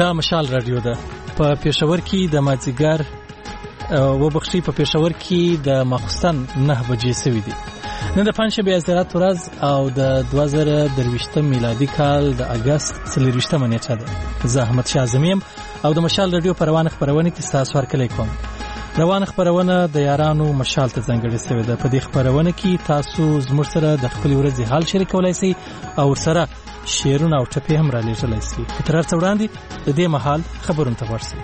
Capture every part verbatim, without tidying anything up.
دا مشال رادیو ده په پېښور کې د مازیګر و بخشي په پېښور کې د ماخستن نه بجې سوي دي. نن د پنځشنبې ازدرات ورځ او د دوه زره درویشتم میلادي کال د اگست څلورویشتمه نیټه ده. زه احمد شاه زمیم او د مشال رادیو په روانه خپرونه کې ستاسو هرکلی کوم. روانه خپرونه د یارانو مشال ته ځانګړې سوې ده. په دې خپرونه کې تاسو زموږ سره د خپل ورځې حال شریکولای شئ او ورسره شعرونه او ټپې هم را لیږلی شي. خو تر هر څه وړاندې د دې مهال خبرونو ته ورشئ.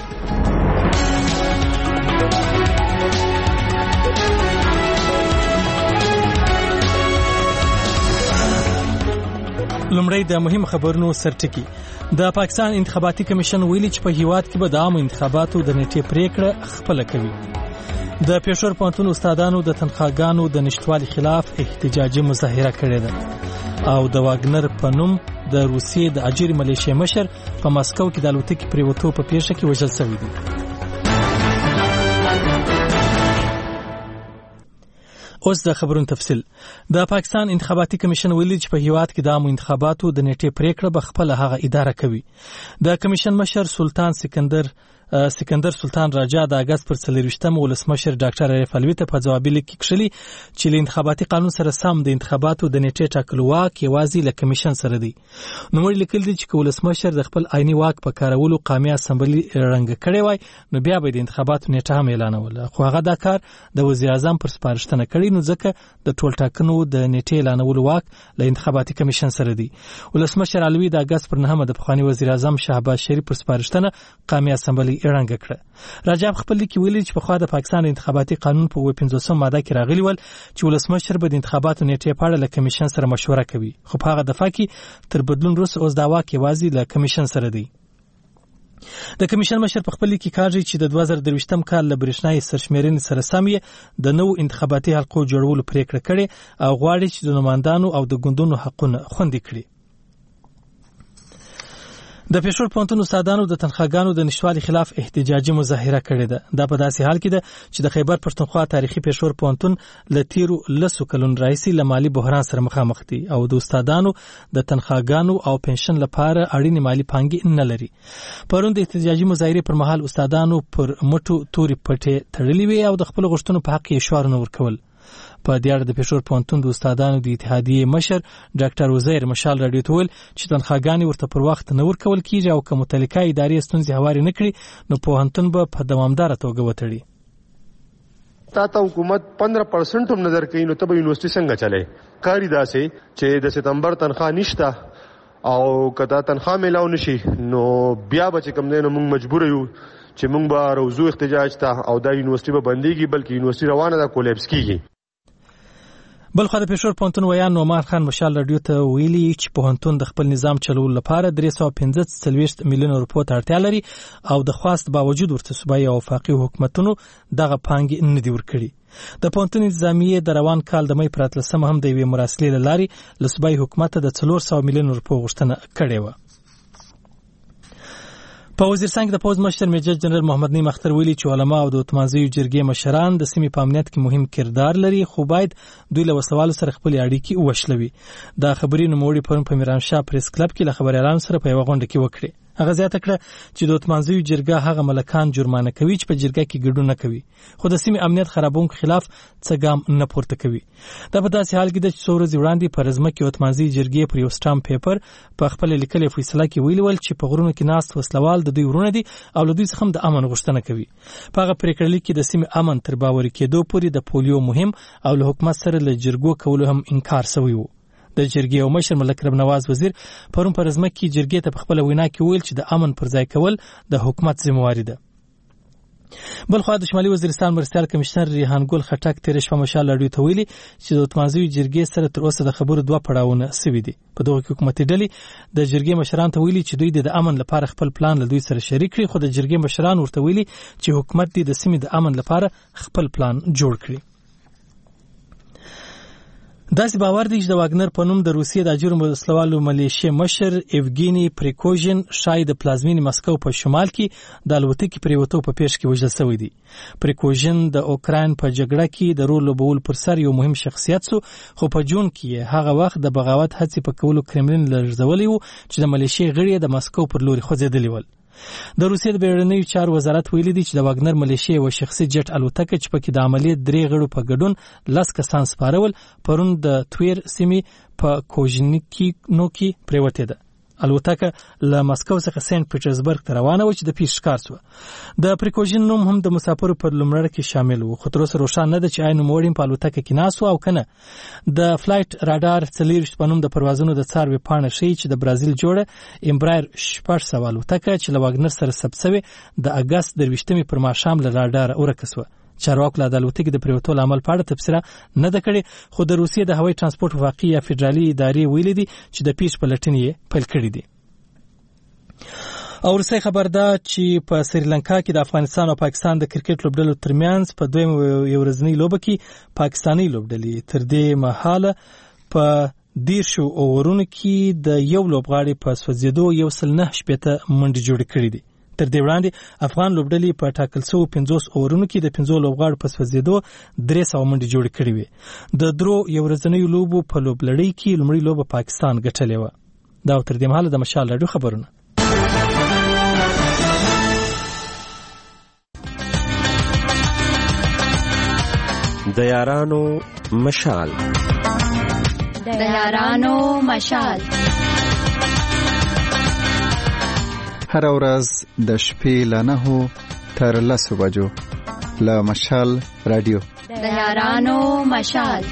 لومړی د مهم خبرونو سرټکی. د پاکستان انتخاباتي کمیشن ویلي چې په هیواد کې به د عامو انتخاباتو د نیټې پریکړه خپله کوي. د پېښور پوهنتون استادانو د تنخواګانو د نشتوالي خلاف احتجاجي مظاهره کړې ده او د واګنر په نوم د روسیې د اجیر ملیشیا مشر په ماسکو کې د الوتکې پریوتو په پیښه کې وژل شوی دی. اوس د خبرونو تفصیل. د پاکستان انتخاباتي کمیشن ویلي چې په هیواد کې د عامو انتخاباتو د نیټې پریکړه به خپل هغه اداره کوي. د کمیشن مشر سلطان سکندر سکندر سلطان راجا د اگست پر څلورویشتم ولسمشر ډاکټر عارف علوي ته په جوابي لیک کې کښلي چې له انتخاباتي قانون سره سم د انتخاباتو د نیټې ټاکلو واک یوازې له کمیشن سره دی. نوموړي لیکلي دي چې ولسمشر د خپل عیني واک په کارولو قامي اسمبلی رنګ کړی وای نو بیا به د انتخاباتو نیټه هم اعلانوله، خو هغه دا کار د وزیر اعظم پر سپارښتنه کړی نو ځکه د ټول ټاکنو د نیټې اعلانولو واک له انتخاباتي کمیشن سره دی. ولسمشر علوي د اگست پر نهمه د پخوانی وزیر اعظم شهباز شریف پر سپارښتنه قامي اسمبلی رنګ کړه. راجاب خپل لیک ویلي چې په خوا د پاکستان انتخاباتي قانون په پنځوسمه ماده کې راغلی ول چې ولسمشر به د انتخاباتو نیټې په اړه له کمیشن سره مشوره کوي، خو په هغه دفعه کې تر بدلون وروسته اوس دا واک یوازې له کمیشن سره دی. د کمیشن مشر په خپل لیک کې کاږي چې د دوه زره درویشتم کال له برېښنایي سرشمیرنې سره سم یې د نوو انتخاباتي حلقو جوړولو پریکړه کړې او غواړي چې د نمایندانو او د ګوندونو حقونه خوندي کړي. د پېښور پوهنتون استادانو د تنخواګانو د نشتوالي خلاف احتجاجي مظاهره کړې ده. دا په داسې حال کې ده چې د خیبر پښتونخوا تاریخي پېښور پوهنتون له تیرو لسو کلونو راهیسې له مالي بحران سره مخامخ دي او د استادانو د تنخواګانو او پنشن لپاره اړینې مالي پانګې نه لري. پرون د احتجاجي مظاهرې پر مهال استادانو پر مټو تورې پټې تړلې وې او د خپل غوښتنو په حق یې شعارونه ورکول. په دې اړه د پېښور پوهنتون د استادانو د اتحادیې مشر ډاکټر وزیر مشال راډیو ته ویل چې تنخواګانې ورته پر وخت نه ورکول کیږي او که متعلقه ادارې ستونزې هوارې نه کړي نو پوهنتون به په دوامداره توګه وتړي. تا ته حکومت پندرہ پرسنٹ هم نظر کوي نو ته به یونیورسيټي څنګه چلای؟ کاری داسې چې د ستمبر تنخواه نشته او کدا تنخواه ملاو نشي نو بیا به چې کوم دی نو موږ مجبور یو چې موږ به روزو احتجاج ته او دا یونیورسيټي به بنديږي بلکې یونیورسيټي روانه ده کولیپس کیږي. بلخو د پېښور پوهنتون ویان نومان خان مشال راډیو ته ویلي چې پوهنتون د خپل نظام چلولو لپاره درې سوه پنځه څلوېښت میلیونه روپو ته اړتیا لري او د خواست باوجود ورته صوبایي او وفاقي حکومتونو دغه پانګې نه دي ورکړي. د پوهنتون انتظامیې د روان کال د مۍ پر اتلسمه هم د یوې مراسلې له لارې له صوبایي حکومته د څلور سوه میلیونه روپو غوښتنه کړې وه. په وزیرستان کې د پوځ مشر میجر جنرال محمد نعیم اختر ویلي چې علما او د اتمانزیو جرګې مشران د سیمې په امنیت کې مهم کردار لري خو باید دوی له وسوالو سره خپلې اړیکې وشلوي. دا خبرې نوموړي پرون په میرانشاه پریس کلب کې له خبریالانو سره په یوه غونډه کې وکړې. هغه زیاته کړه چې د اتمانزیو جرګه هغه ملکان جرمانه کوي چې په جرګه کې ګډون نه کوي خو د سیمې امنیت خرابونکو خلاف څه ګام نه پورته کوي. دا په داسې حال کې ده چې څو ورځې وړاندې په رزمه کې اتمانزیو جرګې پر یو سټامپ پیپر په خپله لیکلې فیصله کې ویلي ول چې په غرونو کې ناست وسلوال د دوی ورونه دي او له دوی څخه هم د امن غوښتنه کوي. په هغه پریکړه لیک کې د سیمې امن تر باوري کېدو پورې د پولیو مهم او له حکومت سره له جرګو کولو هم انکار شوی و. د جرګې او مشر ملک رب نواز وزیر پرون په رزمه کې جرګې ته په خپله وینا کې ویل چې د امن پر ځای کول د حکومت ذمهواري ده. بلخوا د شمالي وزیرستان مرستیال کمشنر ریحان ګل خټک تېره شپه مشال راډیو ته ویلي چې د اتمانزیو جرګې سره تر اوسه د خبرو دوه پړاوونه سوي دي. په دغه کې حکومتي ډلې د جرګې مشران ته ویلي چې دوی د امن لپاره خپل پلان له دوی سره شریک کړي خو د جرګې مشران ورته ویلي چې حکومت دې د سیمې د امن لپاره خپل پلان جوړ کړي. داسې باور دی چې د واګنر په نوم د روسیې د اجرو وسلوالو ملیشیا مشر ایوګینی پریکوژن شاید د پلازمینې مسکو په شمال کې د الوتکې پریوتو په پیښ کې وژل شوی دی. پریکوژن د اوکراین په جګړه کې د رول لوبول پر سر یو مهم شخصیت سو، خو په جون کې هغه وخت د بغاوت هڅې په کولو کرملین لړزولی وو چې د ملیشیا غړي د مسکو پر لوري خوځېدلی ول. د روسیې د بیرونیو چارو وزارت ویلي دی چې د واګنر ملیشیا یو شخصي جټ الوتکه چې پکې د عملیات درې غړو په ګډون لس کسان سپارول پرون د تویر سیمې په کوژنیکینو کې پریوتې ده. الوتکه له مسکو څخه سنت پیټرزبرګ ته روانه و چې د پیښ ښکار شو. د پریکوژن نوم هم د مسافرو په لومړی کې شامل و، خو تر اوسه روښانه نه ده چې آیا نوموړی په الوتکه کې ناست و او کنه. د فلایټ راډار څلېرویشت په نوم د پروازونو د څار ویبپاڼه ښیي چې د برازیل جوړه امبرایر شپږ سوه الوتکه چې له واګنر سره ثبت شوې د اګست درویشتمې پر ماښام له راډاره ورکه شوه. چارواکو له د الوتکې د پریوتو عمل په اړه تبصره نه ده کړې، خو د روسیې د هوایي ترانسپورت وفاقي یا فدرالي ادارې ویلي دي چې د پیښ پلټنې یې پیل کړي دي. او ورسې خبر ده چې په سریلانکا کې د افغانستان او پاکستان د کرکټ لوبډلو ترمنځ په دویم یو ورځنی لوبه کې پاکستاني لوبډلې تر دې مهاله په دیرشو اورونو کې د یو لوبغاړي په سوځېدو یو سل نه شپېته منډې جوړې کړې دي. تر دې وړاندې افغان لوبډلې په ټاکل شوو پنځوس اورونو کې د پنځو لوبغاړو په سوځېدو درې سوه منډې جوړې کړې وې. د درو یو ورځنیو لوبو په لوبلړۍ کې لومړۍ لوبه پاکستان ګټلې وه. دا تر دې مهاله د مشال راډیو خبرونه. د یارانو مشال د یارانو مشال هر ورځ د شپې له نهو تر لسو بجو له مشال رادیو د یارانو مشال.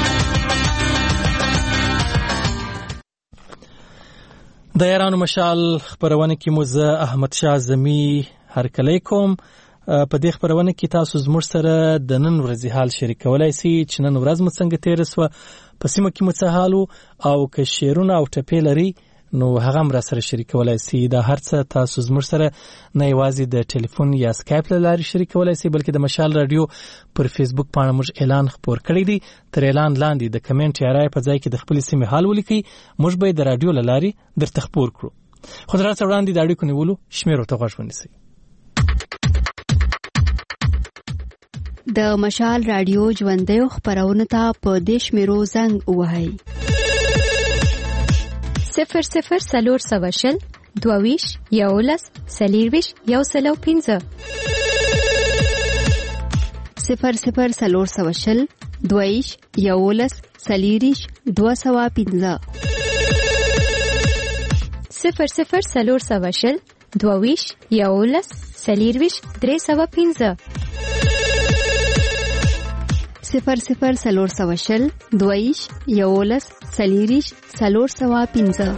د یارانو مشال خبرونه کې مو زه احمد شاه زمي هرکلی کوم. په دې خبرونه کې تاسو زموږ سره د نن ورځې حال شریکولای شئ چې نن ورځ مو څنګه تیر سوه، په سیمه کې مو څه حال او که شعرونه او ټپې لري نو هغه هم را سره شریکولای شئ. دا هر څه تاسو زموږ سره نه یوازې د ټلیفون یا سکایپ له لارې شریکولای شئ بلکې د مشال رادیو پر فیسبوک پاڼه موږ اعلان خپور کړی دی. تر اعلان لاندې د کمنټ یا رای په ځای کې د خپل سیمې حال ولیکئ، موږ به د رادیو له لارې درته خپور کړو. خو تر هغه وړاندې د اړیکو نیولو شمیرو ته غوږ ونیسئ. د مشال رادیو ژوندیو خبرونه ته په دې شمیرو زنګ ووهئ: صفر صفر څلور سوه شل دوه ویشت یولس څلېرویشت یو سل او پنځه صفر صفر څلور سوه شل دوه ویشت یولس څلېرویشت دوه سوه پنځه صفر صفر څلور سوه شل دوه ویشت یولس څلېرویشت درې سوه پنځه صفر صفر څلور سوه شل دوه ویشت یولس څلېرویشت څلور سوه پنځه.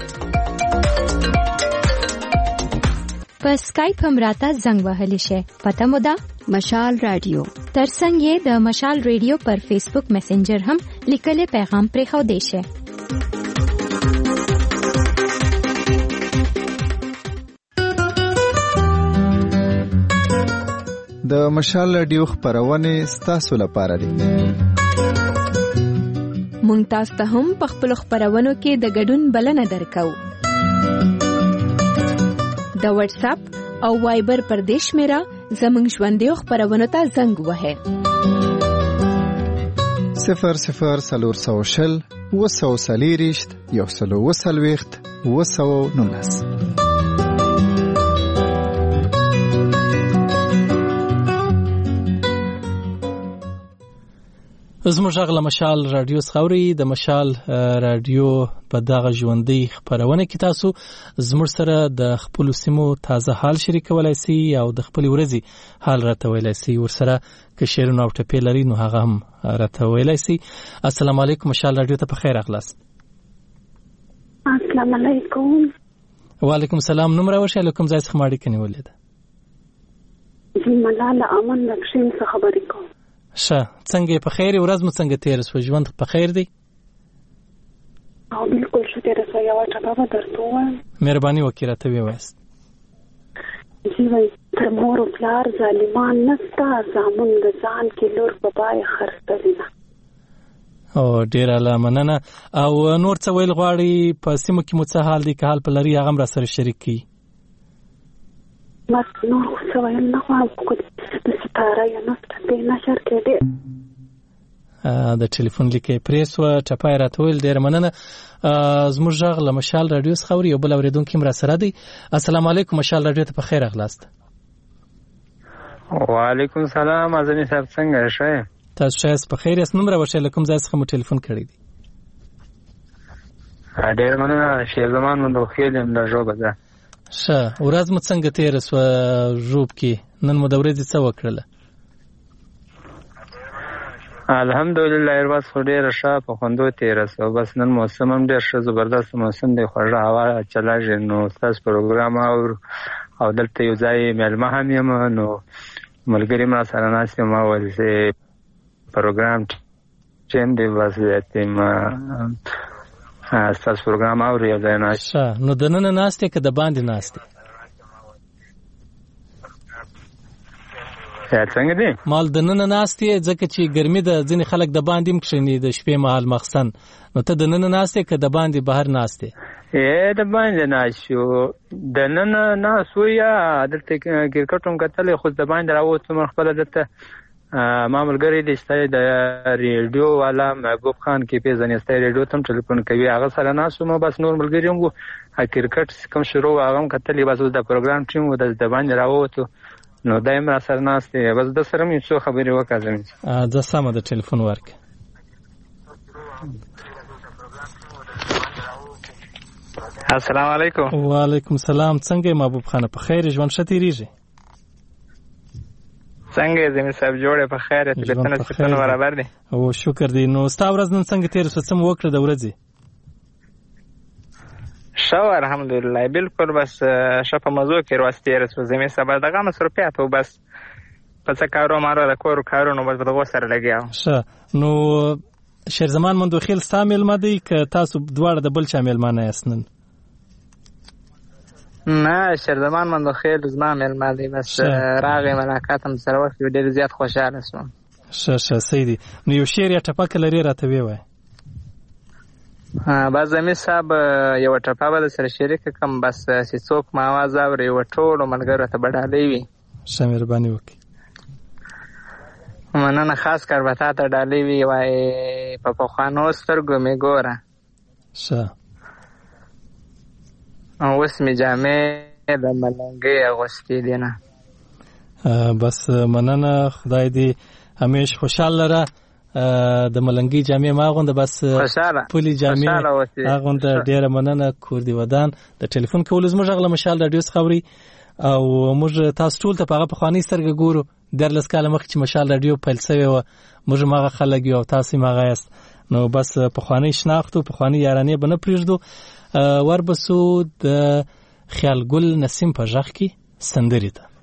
په سکایپ هم راته زنګ وهلی شئ. پته مو ده مشال رادیو. ترڅنګ یې د مشال رادیو پر فیسبوک میسنجر هم لیکلی پیغام پرېښودی شئ. د مشال رادیو خبرونه ستاسو لپاره دي. مونږ تاسو ته هم په خپل خبرونو کې د ګډون بلنه درکو. د واتس اپ او وایبر پر دیش میرا زمونږ ژوندیو خبرونو ته زنګ وهه. صفر صفر څلور سوه شل اووه سوه څلېرویشت یو سل اووه څلوېښت اووه سوه نولس. زموږ غږ له مشال رادیو څخه اورئ. د مشال رادیو په دغه ژوندۍ خپرونه کې تاسو زموږ سره د خپلو سیمو تازه حال شریکولی شئ او د خپلې ورځې حال راته ویلی شئ. ورسره که شعرونه او ټپې لري نو هغه هم راته ویلی شئ. السلام علیکم، مشال رادیو ته په خیر راغلاست. السلام علیکم. وعلیکم السلام. نوم راوښیه، له کوم ځای څخه مو اړیکه نیولې ده؟ زه ملاله امن نقشین څخه خبرې کوم. ښه، څنګه په خیر؟ ورځ مو څنګه تېره شوه؟ ژوند په خیر دی؟ او بالکل ښه تېره شوه. یوه ټپه به درته ووایم. مهرباني وکړئ راته ویې وایاست. زه وایي تر مور و پلار ظالمان نسته، زامن د ځان کې لور په بای خرڅوینه. او ډیر لا مننه. او نور څه ویل غواړي په سیمه کې مو څه حال دی؟ که حال په لري هغه را سره شریک کی. ما نور څه ویل نه غواړم کو د ستاره یا نفت په نشر کې دی. د ټلیفون لیکي پریس و ټپای راتول ډیر مننه. زموږ غږ له مشال رادیو څخه اوري. یو بل اوریدونکو هم را سره دی. السلام علیکم مشال رادیو ته په خیر اغلاست. وعلیکم السلام ازنی صاحب څنګه شئ؟ تاسو ښه په خیر یاست؟ نوم راوښیه له کوم ځای څخه مو ټلیفون کړی دی؟ ډېر مننه شیرزمان مندوخیل یم له ژوبه ده. ښه ورځ مو څنګه تېره سوه ژوب کې؟ نن مو د ورځې څه وکړله؟ الحمدلله ورځ خو ډېره ښه په خوندو تېره سوه. بس نن موسم هم ډېر ښه زبردست موسم دی، خوږه هوا چلېږي. نو ستاسو پروګرام اورو او دلته یو ځای میلمه هم یم، نو ملګري هم راسره ناست یم. ما ویل چې پروګرام ټیم دی، بس یم ستاسو پروګرام اورو یو ځای ناست. نو دننه ناست یې که د باندې ناست یې؟ څنګه دی؟ مال دننه ناست یې ځکه چې ګرمي ده، ځینې خلک د باندې هم کښېني د شپې مهال مخصن. نو ته دننه ناست یې که د باندې بهر ناست یې؟ ای د باندې ناست یو. دننه ناست وو یا دلته کرکټ هم کتلی، خو د باندې راووتم خپله. دلته ما ملګری دی چې د ریډیو والا محبوب خان کې پیژنې، ستا ریډیو ته هم ټلیفون کوي، هغه سره ناست وم. بس نور ملګري هم وو، کرکټ کوم شروع هغه هم کتلی. بس اوس د پروګرام ټیم و د باندې راووتو، نو دا هم را سره ناست دی. بس د سره مې څو خبرې وکړم. زه سمه د ټلیفون ورکړه. السلام علیکم. وعلیکم السلام. څنګه محبوب خان؟ په خیر ژوند ښه تېرېږي؟ څنګه زمي صاحب جوړه په خیر ته بتنه ستنه برابر دي؟ او شکر دی. نو ستا ورځ نن څنګه تیر سو؟ څه مو وکړه د ورځې؟ ښه الحمدلله بالکل. بس ښه په مزو کې ورځ تیر سو. زمي صاحب دغه مصروفیات او بس په څه کارو مارو د کور کارونو بس دغه سره لګیاو. ښه نو شیرزمان مندوخیل ستا میلمه دی که تاسو دواړه د بل چا میلمانه یاست نن؟ نه شیرزمان مندوخیل زما میلمه دی. بس راغی ملاقات هم سره وکړو، ډېر زیات خوشحاله سوم. ښه ښه صحیح دی. نو یو شعر یا ټپه که لرې راته ووایه. بس زمي صاحب یوه ټپه به در سره شریکه کړم، بس چې څوک ما اواز اوري یوه ټولو ملګرو ته به ډالۍ وي. ښه مهرباني وکړئ. مننه. خاص کار به تا ته ډالۍ وي، وایي په پخوانو سترګو مې ګوره، ښه اوس مې جامې د ملنګۍ اغوستې دي نه. بس مننه، خدای دې همیش خوشحال لره. د ملنګۍ جامې ما اغونده، بس پولي جامې اغونده. ډېره مننه. کور دې ودان. د ټلیفون کولو زموږ غږ له مشال راډیو څخه اوري او موږ تاسو ټول ته په هغه پخوانۍ سترګه ګورو. دیارلس کاله مخکې چې مشال راډیو پیل سوې وه، موږ هم هغه خلک یو او تاسو هم هغه یاست. نو بس پخوانۍ شناخت و پخوانۍ یارانې به نه پرېږدو. وربسو د خیال ګل نسیم په غږ کې سندرې ته.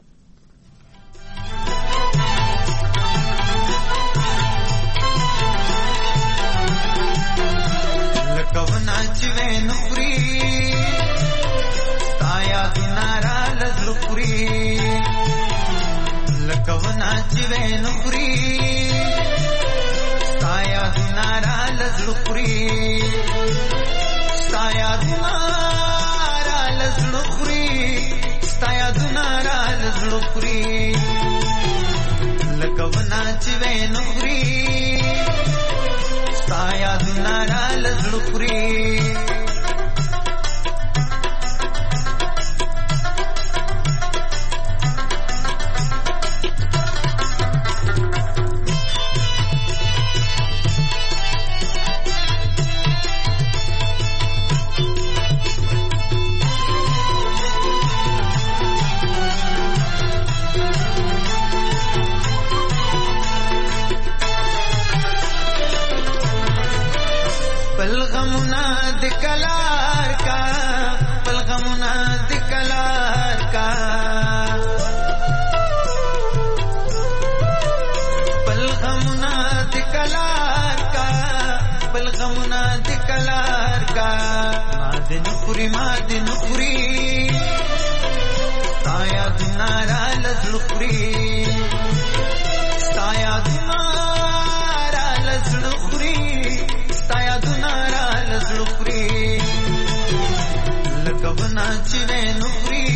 Staya dunara lazlu khuri کبنا چې نخري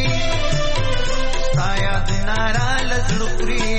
سایا د نارا لزړخري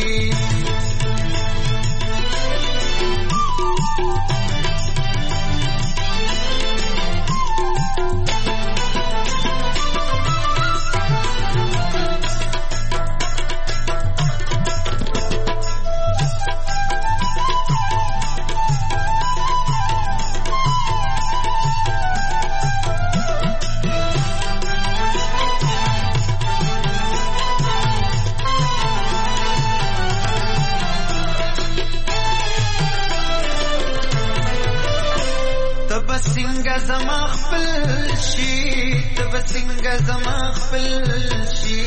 زما خپل شي تب څنګه زما خپل شي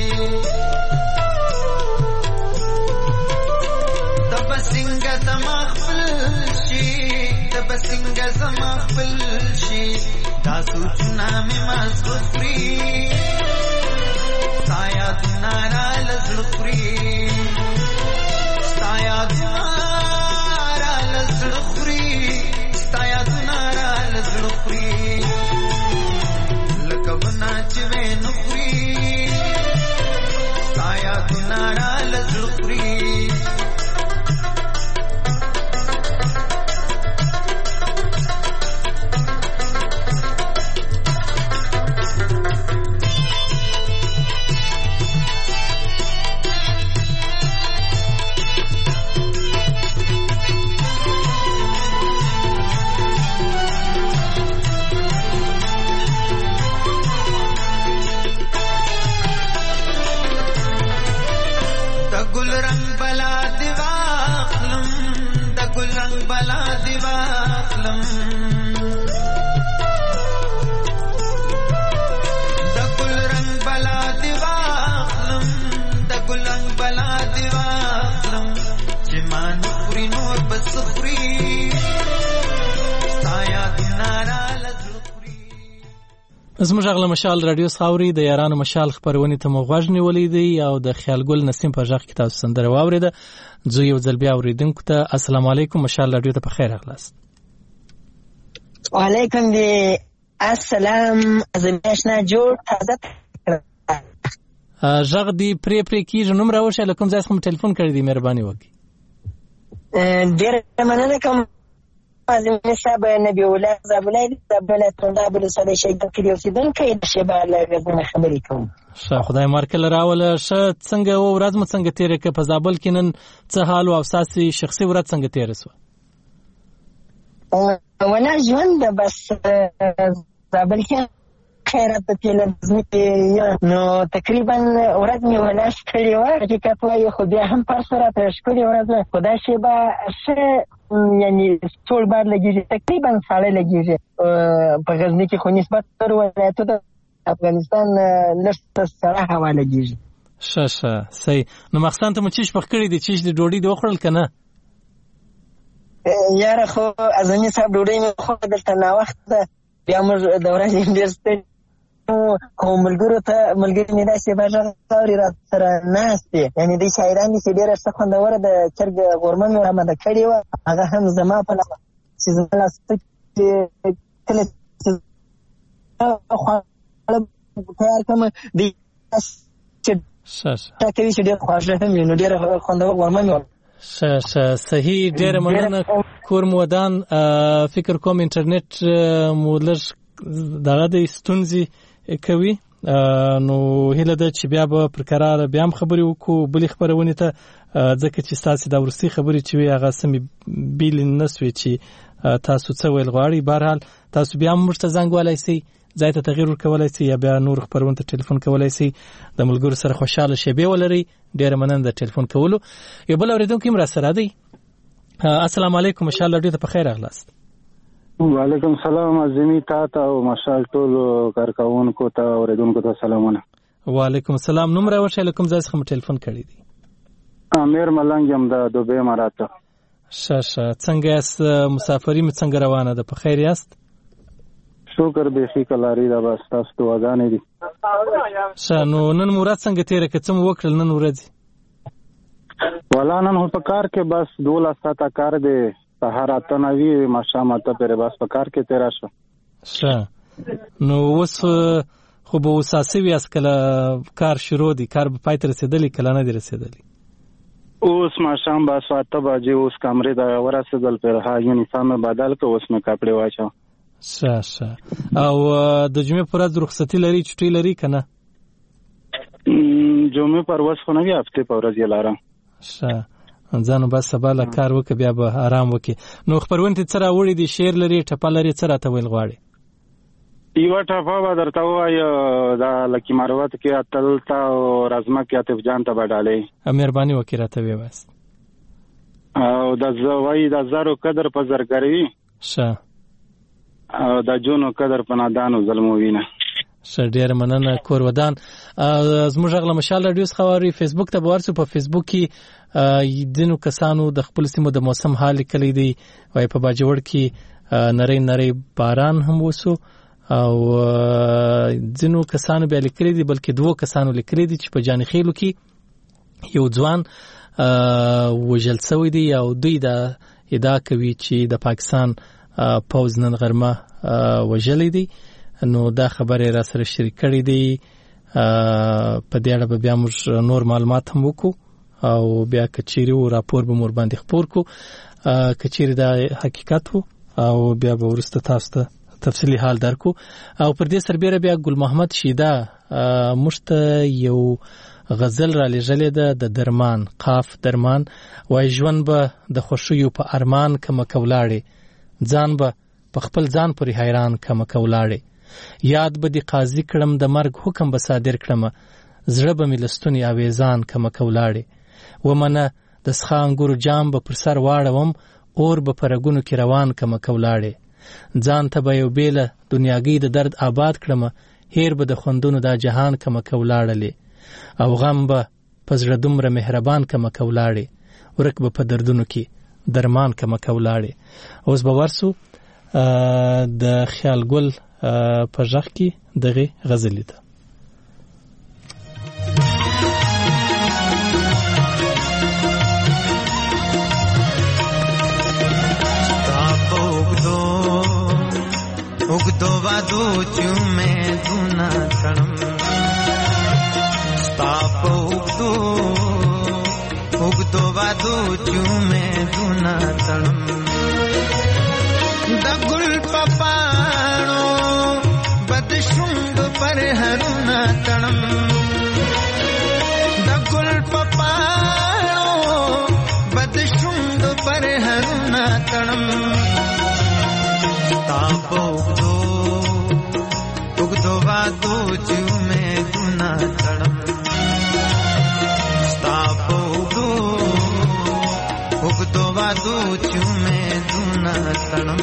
تب څنګه زما خپل شي تب څنګه زما خپل شي دا سوچنا مې مزغفري سایا دنارا لزړخري سایا دنارا لزړخري سایا دنارا لزړخري لکه بنا چې نخري سایا دنارا لزړخري زموږ غږ له مشال رادیو خاوري د یارانو مشال خبرونه ته مغوږ نیولې دی او د خیالګل نسیم په ځخ کې تاسو سندره واوریده زه یو ځل بیا اوریدونکو ته السلام علیکم مشال رادیو ته په خیر اغلاست وعلیکم دی السلام زمیشنا جوړ تازه ځغ دی پری پری کیږي نوم راوشه لکم ځای کوم ټلیفون کړی دی مهرباني وکړئ ډیر مننه کوم ازم صاحب نبی الله زابلای زابلای تنده بل سره شي د کلیو سیدن کې د شبا لږه خبرې کوم شه خدای مارکل راوله شه څنګه و ورځ م څنګه تیرې ک په زابل کې نن څه حال او اساسي شخصي ورځ څنګه تیرې سو ولا ژوند بس زابل کې خیرات ته لازمي نو تقریبا ورځ می ولا شکړی و حقیقت وایي خو بیا هم پر سره ته شکړی ورځ خدای شبا شه یعنی ټول بار لګیږي تقریبا ساړه لګیږي په غزنی کې خو نسبت تر ولایتو د افغانستان لږ سړه هوا لګیږي شه شه صحیح نو مخسان ته مو چیش پخکړی دي چیش د ډوډۍ د وخړل کنه یاره خو ازمي صاحب ډوډۍ مې خو دلته نا وخت بیا موږ د ورځې ډېر ستړي خو ملګرو ته ملګري مې داسې باژغ اوري را سره ناست دي یعنې دوی شاعران دي چې ډېره ښه خوندوره د چرګ غورمه مې آماده کړې وه هغه هم زما په لاسه چې زما لاسه چې کله چې خواړه تیار کړم دوی چې کوي چې ډېر خواږه هم وي نو ډېره خوندوره غورمه مې شه شه صحیح ډېره مننه کور مو ودان فکر کوم انټرنیټ مو لږ دغه د ستونزې کوي نو هیله ده چې بیا به پر قرار بیا هم خبرې وکړو بلې خبرونې ته ځکه چې ستاسې دا وروستۍ خبرې چې وي هغه سمې بیلې نه سوې چې تاسو څه ویل غواړئ بهرحال تاسو بیا هم موږ ته زنګ وهلی سئ ځای ته تغیر ورکولی سئ یا بیا نور خبرونو ته ټلیفون کولی سئ د ملګرو سره خوشحاله شیبې ولرئ ډېره مننه د ټلیفون کولو یو بل اورېدونکی هم راسره دی السلام علیکم مشال رادیو ته په خیر راغلاست وعلیکم السلام عظیمی تا ته او مشال ټولو کارکوونکو ته اوریدونکو ته سلامونه وعلیکم السلام نوم راوښیه له کوم ځای څخه مو ټلیفون کړی دی امیر ملنګ یم د دوبۍ امارات ښه ښه څنګه یاست مسافري مې څنګه روانه ده په خیر یاست شکر بیخي کلاري ده بس تاسو دعاګانې دي ښه نو نن مو ورځ څنګه تېره کړه څه مو وکړل نن ورځې والا نن خو په کار کې بس دولس ساعته کار دی سهار اته نه وي ماښام اته پورې بس په کار کې تېره شوه ښه نو اوس خو به اساسي وي اس کله کار شروع دي کار په پای ته رسیدلی کله نه دی رسیدلی اوس ماښام با ساعت بجې اوس کمرې د ورسېدل پر ها یونیفارم بدل کو اوس مې کپڑے واچو ښه ښه او د جمعې پر ورځ رخصتي لري چټي لري کنه جمعې پر ورځ خو نه وي هفته پر ورځ یې لاره ښه ځانو بس سبا له کار وکړه بیا به آرام وکړي نو خبرونه څه راوړي دي شعر لري ټپه لري څه راته ویل غواړي یو ټپه به درته وایو دا لکه مروت کې اتل تا او رزمه کې عاطف جان ته بدالې مهرباني وکړه راته وایست او د زوی د زارو قدر په زرګروي ښه او د جونو قدر په نادانو ظلمو وینه ښه ډېر مننه کور ودان زموږ غله مشال رادیو څخه واري فیسبوک ته ورسو په فیسبوک کې دینو کسانو د خپل سیمو د موسم حال کلی دی وای په باجوړ کې نری نری باران هم وسو او ځینو کسانو بیا لیکلي دي بلکې دوه کسانو لیکلي دي چې په جان خېلو کې یو ځوان وژل شوی دی او دوی دا ادعا کوي چې د پاکستان پوز نن غرمه وژلې دي نو دا خبره را سره شریک کړي دي په دې اړه بیا موږ نور معلومات هم وکړو او بیا کچيري او راپور به مور باندې خبر کو کچيري دا حقیقت وو او بیا به ورسته تاسو ته تفصیلی حال درکو او پر دې سربېره بیا ګل محمد شیدا مشته یو غزل را لېږلې ده د درمان قاف درمان وای ژوند به د خوشیو په ارمان کم کولاړي ځان به په خپل ځان پورې حیران کم کولاړي یاد به دی قاضي کړم د مرګ حکم به صادر کړم زړه به ملستونی اویزان کم کولاړي ومنه د سخان ګورو جام به پر سر واړوم اور به پرګونو کې روان کم کولاړي ځان ته به یو بیله دنیاګي د درد آباد کړم هیر به د خوندونو دا جهان کم کولاړلې او غم به پزړه دومره مهربان کم کولاړي ورک به په دردونو کې درمان کم کولاړي اوس به ورسو د خیال ګل په ځخ کې دغه غزل ده उगदो वादो चुमे दुना तणम स्ताप उगदो उगदो वादो चुमे दुना तणम दगुल पपाणो बदशुंग पर हरुना तणम दगुल पपाणो बदशुंग पर हरुना तणम तापो उगदो वादो चुमे गुना तणम तापो उगदो वादो चुमे गुना तणम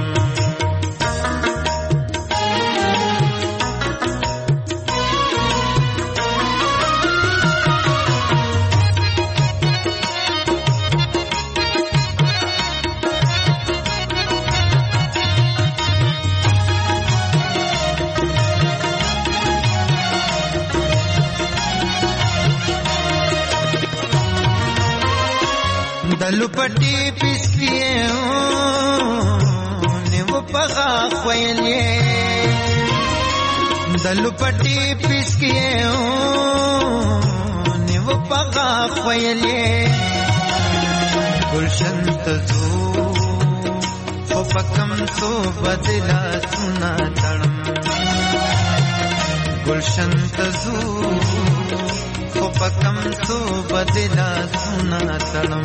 दलुपटी पिसकिए ने वो पगा खोयले दलुपटी पिसकिए ने वो पगा खोयले गुलशन तजू ओ पकम तो बदला सुना तणम गुलशन तजू ओ पकम तो बदला सुना तणम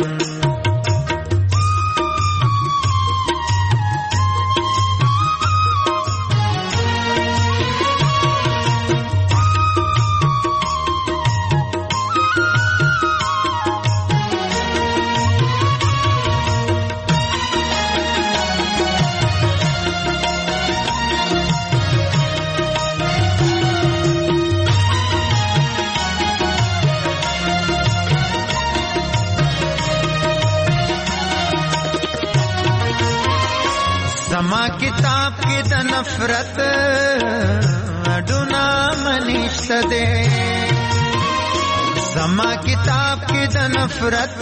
समा किताब की द नफरत अडुना मनीष दे समा किताब की द नफरत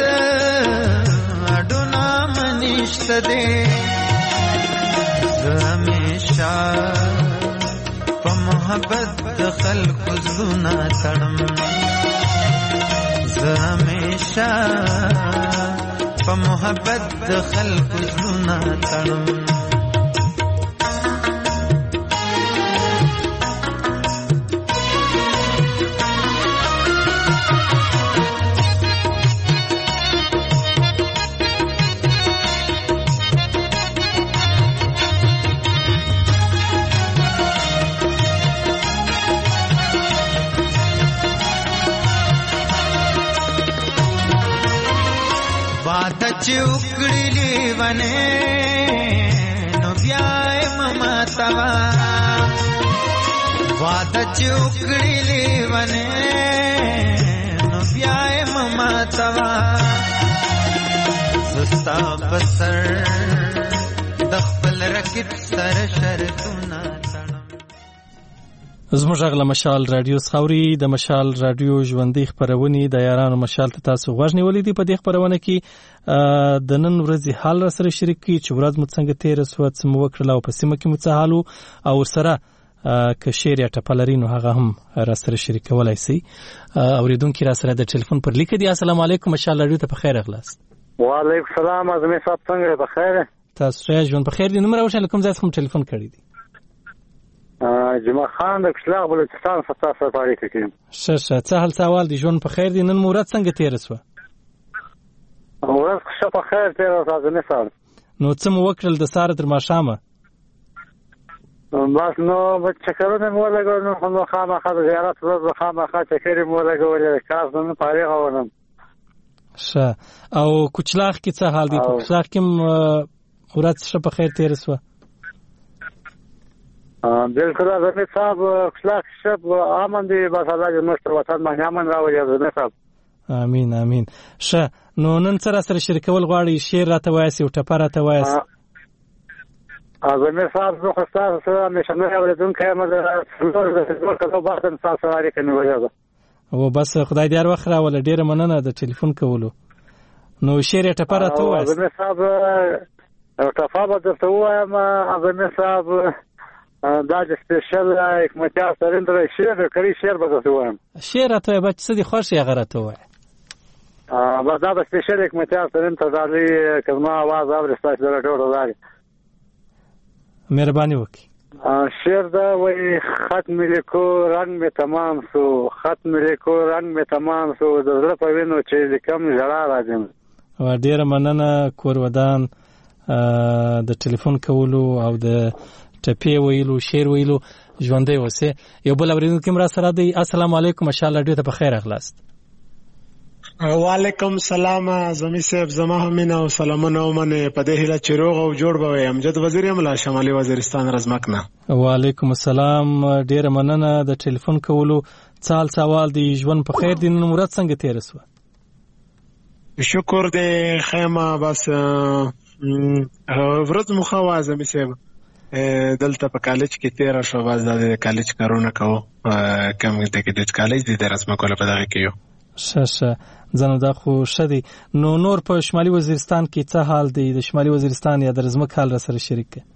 अडुना मनीष दे हमेशा په محبت د خلکو زړونه تړم زه همیشه په محبت د خلکو زړونه تړم چې وکړې لیوانې نو بیا یې مماتوا واده چې وکړې لیوانې نو بیا یې مماتوا زستا بسر د خپل رکب سر شرطونه زموږ غږ مشال رادیو خاوري د مشال رادیو ژوندۍ خبرونه د یارانو مشال ته تاسو غوښ نیولې دي په دې خبرونه کې د نن ورځې حال را سره شریک کی چې ورځ مو څنګه تیر سو څه مو وکړل او په سیمه کې مو څه حالو او سره که شعر یا ټپلرینو هغه هم را سره شریک کولای شي اوریدونکو را سره د ټلیفون پر لیک دي السلام علیکم مشال رادیو ته په خیر اغلاست وعلیکم السلام اعظم صاحب څنګه په خیر تاسو ښه ژوند په خیر دي نمبر اوښه کوم ځای څخه ټلیفون کړی دي جمعه خان د کشلاغ بلوچستان څخه تاسو ته اړیکه کوم ښه ښه څه حال سوال دي ژوند په خیر دي نن مورات څنګه تیر سو ورځ ښه په خیر تیر اوسه نه سال نو څه مو وکړل د ساره تر ماښامه بس نو چکرونه مو لګول نو خو خامخا د زیارت ورځ خامخا چکرې مو لګولې کاس نن فارغ ونم ښه او کچلاغ کې څه حال دي په کچلاغ کې ورځ ښه په خیر تیر سو بالکل زمي صاحب کشلاغ شپ امن دي بس الله دې مستر وطن باندې امن راوړي زمي صاحب امين امين ښه نو نن سره سره شریکول غواړي شعر راته وایي او ټپه راته وایي زمي صاحب زه خو تاسو سره مشنه اوریدونکو یم د څلور کلو بعد تاسو اړیکه نیولې او بس خدای دې هر وخت راول ډیره مننه د ټلیفون کولو نو شعر ټپه راته وایي زمي صاحب ټپه به درته وایم زمي صاحب دا د سپیشل حکمتیار سرندر شعر کړي شعر به تاسو وایم شعر ته به څه دي خوښ یې غره ته وای ا به دا د سپیشل حکمتیار سرندر دالي کلمه आवाज اوري تاسو درته ورغلي مهرباني وکي شعر دا وای ختم لیکو رنگ می تمام سو ختم لیکو رنگ می تمام سو د زړه په وینو چې لیکم ژړا راځم و ډیره مننه کور ودان د ټلیفون کولو او د ټپی ویلو شعر ویلو ژوندۍ اوسه یو بل اوریدونکو مرا سره دی السلام علیکم مشال رادیو ته په خیر اغلاست وعلیکم السلام زمي صاحب زما همینه او سلامونه ومنه په دې هله چې روغ او جوړ بوي امجد وزیر املا شمالي وزیرستان رزمکنه وعلیکم السلام ډیر مننه د ټلیفون کولو څال سوال دی ژوند په خیر دي نن مراد څنګه تیر سو شکر دې خیمه بس ورځ مخه زمي صاحب دلته په کالج کې تیر شو باز د کالج کارونه کوو کوم ته کې د کالج د درس مکوله په دغه کې یو ښه ښه زنه دا خو شدي نو نور په شمالي وزیرستان کې څه حال دی د شمالي وزیرستان یا د رزمک حال را سره شریک ا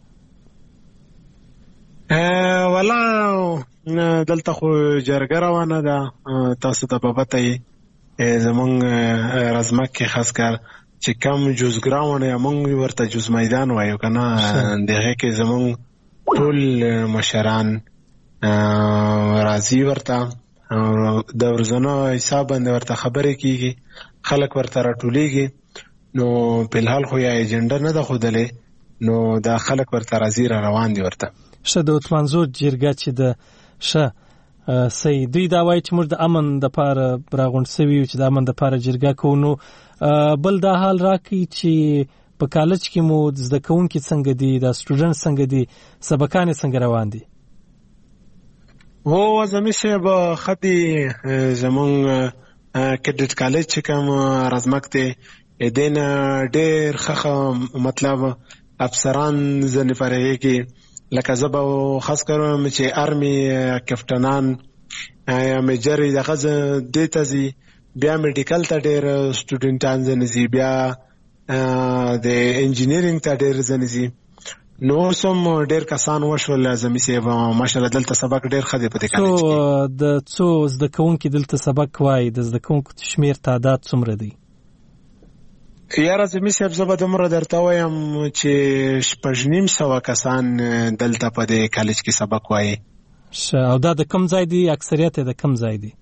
ولا دلته خو جرګه روانه ده تاسو ته په پته یې زمونږ رزمک کې خاص کار چې کم جزګراونه موږ ورته جز میدان وایو کنه دغه کې زمونږ ټول مشران راضي ورته د ورزنه حساب باندې ورته خبرې کیږي خلک ورته راټولېږي نو په الحال خو یا ایجنډا نه ده خودلې نو دا خلک ورته راضي را روان دي ورته شه د عثمانزو جرګه چې د شه سي دوی دا وایي چې موږ د امن د پاره راغونډ سوي چې د امن د پاره جرګه کوو نو بل دا حال راکې چې په کالج کې مو زده کوونکي څنګه دي د سټوډنټ څنګه دي سبقان څنګه روان دي هو زمي صاحب خدي زمون کډټ کالج چې کوم رزمک ته دین ډېر خخه مطلب افسران ځنې فرهي کې لکه زبا خاص کروم چې ارمي کپټنان یا میجر دغه دیته زی بیا میډیکل ته ډېر سټوډنټان ځنې زی بیا د انجینیرینګ ته ډېر ځنې زی نو سم ډیر کسان وشول زمي صاحب ماشاءالله دلته سبق ډیر خدي پته کالج کې د څو زده کوونکو دلته سبق وای د زده کوونکو شمیر تعداد څومره دی؟ یاره زمي صاحب زبر دمره درته وایم چې شپږ نیم سوه کسان دلته په دې کالج کې سبق وایي. او دا د کوم ځای دی؟ اکثریت د کوم ځای دی؟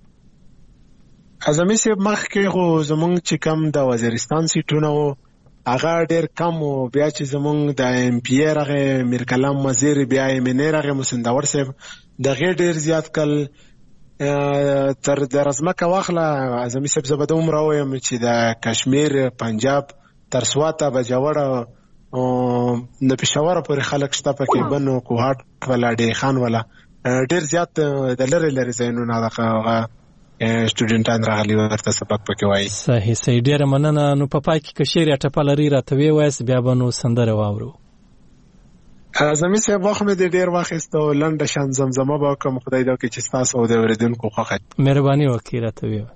زمي صاحب مخکې خو زمونږ چې کم د وزیرستان سیټونه وو هغه ډېر کم و، بیا چې زمونږ د ایم پی ای راغی میر کلام وزیر، بیا ایم این ای راغی مسندور صاحب، دغې ډېر زیات کل تر د رزمکه واخله زمي صاحب زه به دومره ووایم چې د کشمیر، پنجاب تر سواته بجوړه د پېښوره پورې خلک شته پکې، بنو کوهاټ والا، ډی خان والا، ډېر زیات د لرې لرې ځایونو دغه سټوډنټان راغلي ورته سبق پکې وایي. صحیح صحیح، ډېره مننه. نو په پای کې که شعر یا ټپه لري راته ووایاست، بیا به نو سندره واورو. زمي صاحب وخت مې د ډېر واخیست او لنډه شان زمزمه به وکړم، خدای دا وکړي چې ستاسو او د اورېدونکو خوښه. مهرباني وکړئ راته ووایئ.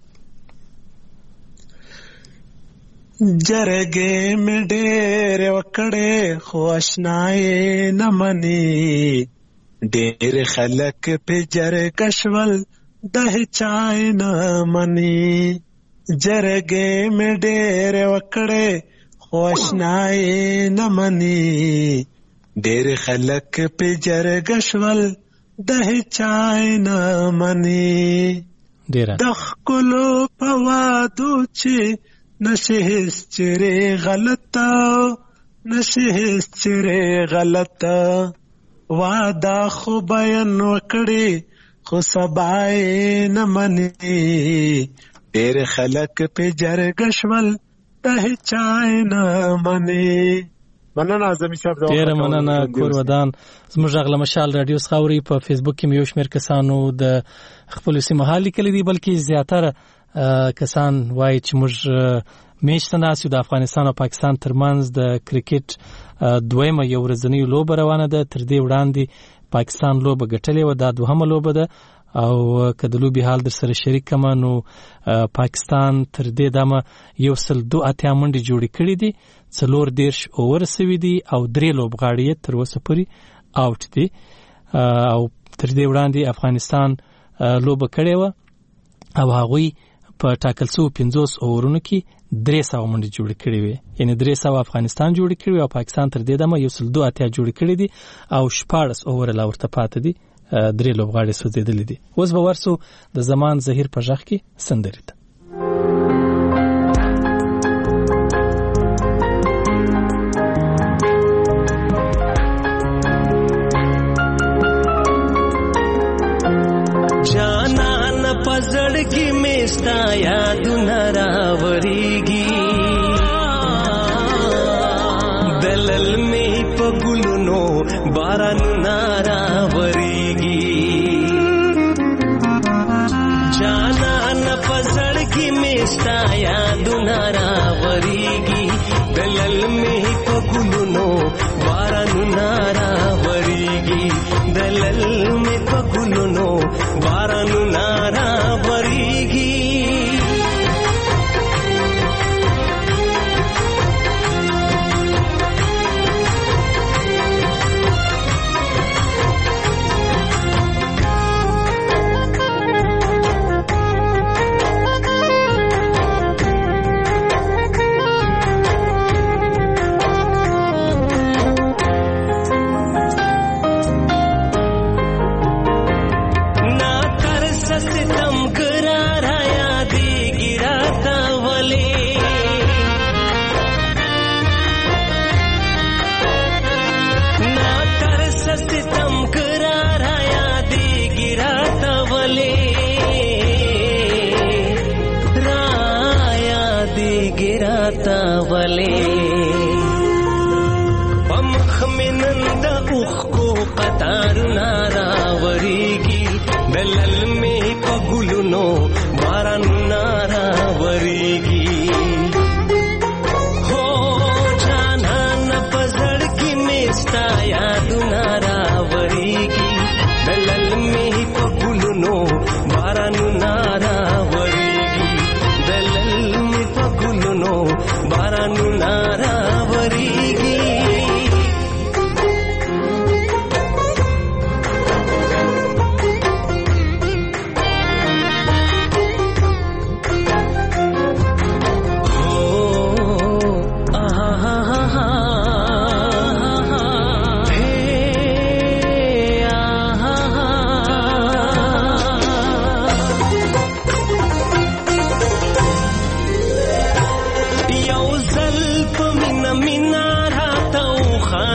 جرګې مې ډېرې وکړې خو اشنایې نه مني، ډېر خلک پې جرګه شول د هیچای نه مني. جرګې مې ډېرې وکړې خو اشنایې نه مني، ډېر خلک پې جرګه شول د هیچای نه مني. د ښکلو په وادو چې نشي هیڅ چیرې غلطه، نشي هیڅ چیرې غلطه، واده خو بیان وکړي خو سبا یې نه مني، ډېر خلک پې جرګه شول د هیچای نه مني. مننه زمي صاحب، ډېره مننه. کور ودان زموږ غږ له مشال راډیو څخه اوري. په فیسبوک کې مې یو شمېر کسانو د خپلو سیمو حال لیکلی دی، بلکې زیاتره کسان وایي چې موږ میچ ته ناست یو. د افغانستان او پاکستان ترمنځ د کرکټ دویمه یو ورځنۍ لوبه روانه ده. تر دې وړاندې پاکستان لوبه ګټلې وه، دا دوهمه لوبه ده. او که د لوبې حال در سره شریک کمه، نو پاکستان تر دې دمه یو سل دو اتیا منډې جوړې کړي دي، څلور دېرش اوور سوي دي او درې لوبغاړي یې تر اوسه پورې آوټ دي. او تر دې وړاندې افغانستان لوبه کړې وه او هغوی په ټاکل شویو پنځوس اوورونو کې درې سوه منډې جوړې کړې وې، یعنې درې سوه افغانستان جوړې کړې او پاکستان تر دې دمه یو سل دو اتیا جوړې کړې دي او شپاړس اووره لا ورته پاتې دي، درې لوبغاړي سوځېدلي دي. اوس به ورسو د زمان زهیر په غږ کې سندرې ته. جانان پزړګي مې ستا یادونه راوړيږي، دلل مې په ګلونو بارانونه راوړيږي. جانان پزړګي مې ستا یادونه راوړيږي، دلل مې په ګلونو بارانونه راوړيږي، دلل مې په ګلونو بارانونه راوړيږي.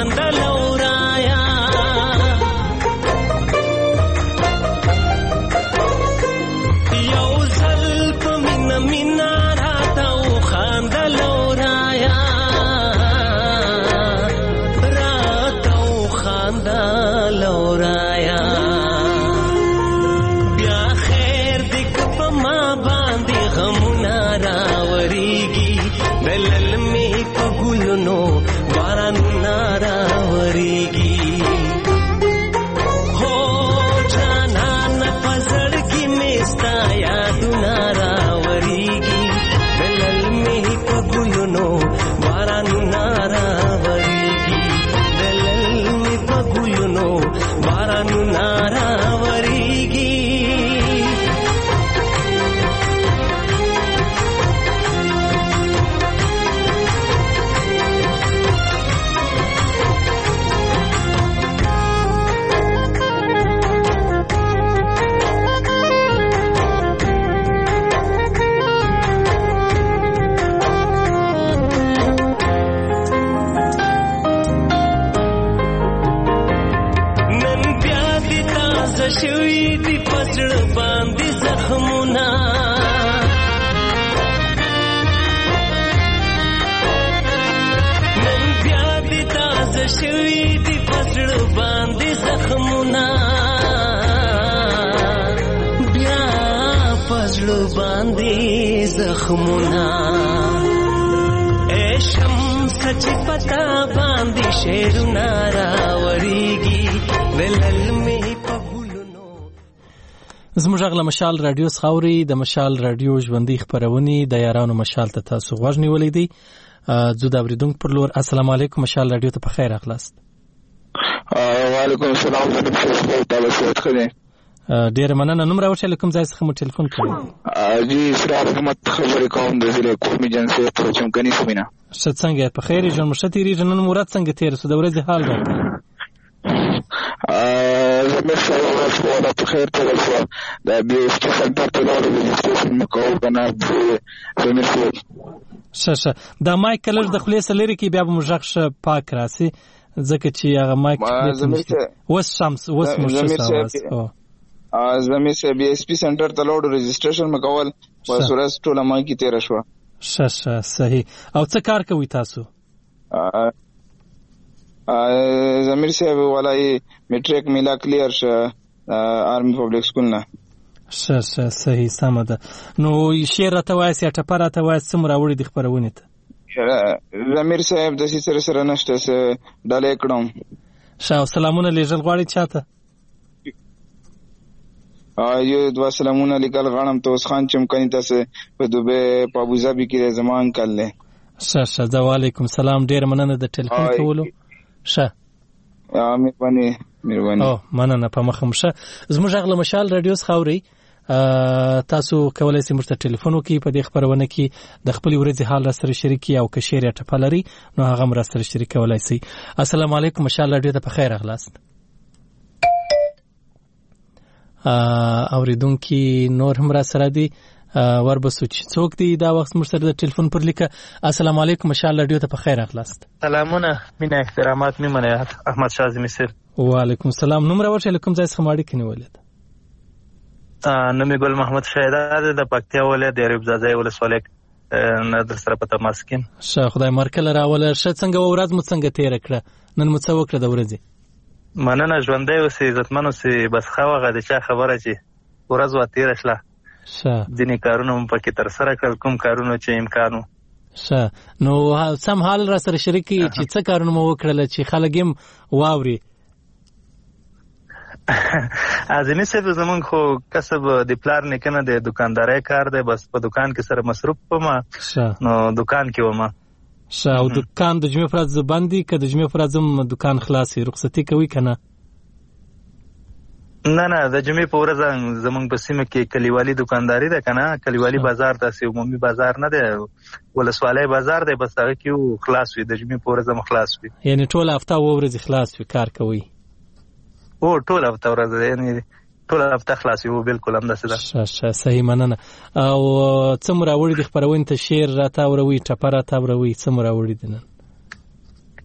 خاندلورایا یو ځل په مینا مینا راته خاندلورایا راته خاندلورایا بیا خیر دې په ما باندې غمونه راوريږي دلل می په ګلونو باران راوريږي هو جانان پزړ کې میستا یادونه راوريږي دلل می په ګلونو باران راوريږي دلل می په ګلونو باران راوريږي شوی دی پسړ باندې زخمونه نن بیا دی تازه شوی دی پسړ باندې زخمونه بیا پسړ باندې زخمونه اے شمس چې پتا باندې شعرونه راوريږي ولل می زموږ غږ له مشال رادیو څخه اوري د مشال رادیو ژوندۍ خپرونې د یارانو مشال ته تاسو غوږ نیولې دي زه د اوریدونکو پر لور السلام علیکم مشال رادیو ته په خیر راغلاست وعلیکم السلام تاسو څنګه ډیر مننه نوم راوړل کوم ځای څخه مو ټلیفون کړی جی اسرار احمد خبرې کوم د ضلع کومي جنسي په چمکني سیمه ست څنګه په خیر ژوند مشتي ریجن مراد څنګه تیر سو د ورځې حال راته زموږ سره ورسوله په خیر ته ورسوه د بي اس ټي سنټر ته لاړو رجسټریشن مې کول که نه زمیر صاحب ښه ښه دا مایک که لږ د خولې څخه لرې کړي بیا به مو غږ ښه پاک راسي ځکه چې هغه مایک اوس شمس اوس مو ښه اواز زمیر صاحب بي اس پي سنټر ته لاړو رجسټریشن مې کول بس ورځ ټوله مایکې تېره شوه ښه ښه صحیح او څه کار کوئ تاسو زمیر صاحب ولای میټریک میلا کلیر شه آرمی پبلک سکول نه ښه ښه صحیح سمه ده نو شعر راته وایاست یا ټپه راته وایاست څه مو راوړي دي خپرونې ته زمیر صاحب داسې سره سره نشته څه ډالۍ کړم ښه او سلامونه لیږل غواړئ چا ته یو دوه سلامونه لیکل غواړم توس خان چمکني تاسو په دوبه په ابوظبي کې زمان کړل ښه ښه زه وعلیکم سلام ډیر مننه د ټلیفون کولو ښه مهرباني مهرباني او مننه په مخم ښه زموږ غږ له مشال رادیو څخه اورئ تاسو کولای شئ موږ ته ټلیفون وکړئ په دې خپرونه کې د خپل ورځې حال را سره شریک کړئ او که شعر یا ټپه لرئ نو هغه هم را سره شریک کولای شئ السلام علیکم مشال رادیو ته په خیر راغلاست اوریدونکي نور هم را سره دي وربسو چې څوک دی دا وخت موږ سره د ټلیفون پر لیکه السلام علیکم مشال رادیو ته په خیر راغلاست سلامونه مینه احترامات میمنه احمد شازمی سر وعلیکم السلام نوم راوړل کوم ځای څخه ماړی کني ولید نوم ګل محمد شهیداد د پکتیا ولایت د ریب زازای ولسوالۍ نه در سره په تماس کې ښه خدای مرکل راوله ښه څنګه ورځ مو څنګه تیر کړه نن مو څه وکړه د ورځې مننه ژوندۍ اوسې عزتمن اوسې بس ښه وغه د چا خبره چې ورځ وا تیره شله ښه ځینې کارونه مو پکې تر سره کړل کوم کارونه چې امکان و ښه نو سم حال را سره شریک کړي چې څه کارونه مو وکړل چې خلک هم واوري اعظمي صاحب زمونږ خو کسب د پلار نه کنه د دکاندارۍ کار دی بس په دکان کې سره مصروف وم نو دکان کې وم ښه او دکان د جمعې پر ورځ باندې که د جمعې پر ورځ دکان خلاصي رخصتي کوي کنه نه نه د جمعې په ورځ زمونږ په سیمه کې کلیوالي دکانداري ده کنه کلیوالي بازار داسې عمومي بازار نه دی ولسوالۍ بازار دی بس هغه کې خلاص وي د جمعې په ورځ هم خلاص وي یعنی ټول هفته و ورځې خلاص وي کار کوي او ټول هفته ورځ یعنی ټول هفته خلاص وي بالکل هم داسې ده ښه ښه صحیح مننه او څه مو راوړي د خپرونې ته شعر راته اوروي ټپه راته اوروي څه مو راوړي دي نن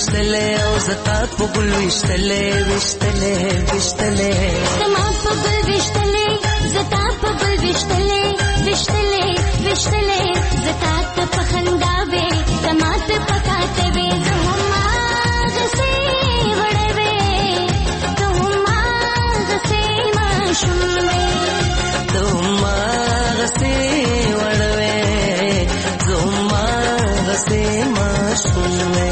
وشتلې او زتا په ګل وشتلې وشتلې وشتلې زما په ګل وشتلې زتا په ګل وشتلې وشتلې وشتلې زتا ته په خندا وې زما ته پکاته وې زما غسې وړې زما غسې ما شومې زما غسې وړې زما غسې ما شومې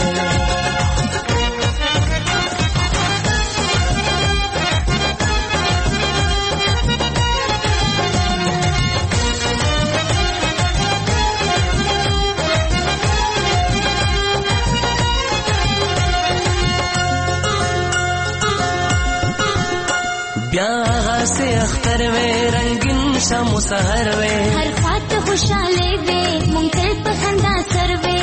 بیا سے اختر وے رنگین شم سحر وے ہر خات خوشالے وے مونږ په خندا سر وے